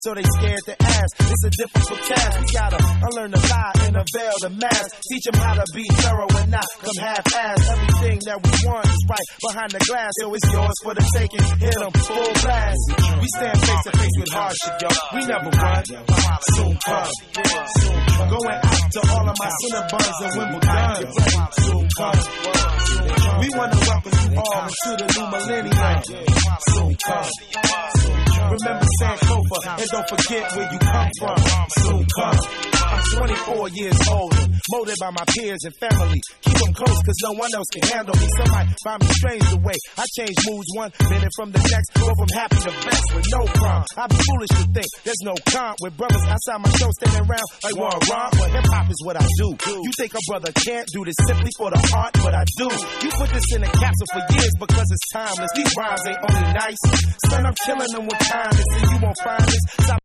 so they scared to ask. It's a difficult task. We gotta unlearn the lie and unveil the mask. Teach them how to be thorough and not come half-ass. Everything that we want is right behind the glass, so it's yours for the taking. Hit them full blast. We stand face to face with hardship, yo. We never run. Soon come. Going out to all of my Cinnabons and Wimbledon. Soon come. We wanna welcome you all into the new millennium. Soon come. Remember Sankofa and don't forget where you come from. Soon come. I'm 24 years old and molded by my peers and family. Keep them close cause no one else can handle me. Some might find me strange the way I change moods 1 minute from the next. Go from happy to best with no crime. I'd be foolish to think there's no con with brothers outside my show standing around like one wrong. But hip hop is what I do. You think a brother can't do this simply for the art, but I do. You put this in a capsule for years because it's timeless. These rhymes ain't only nice. Son, I'm killing them with kindness and you won't find this. Stop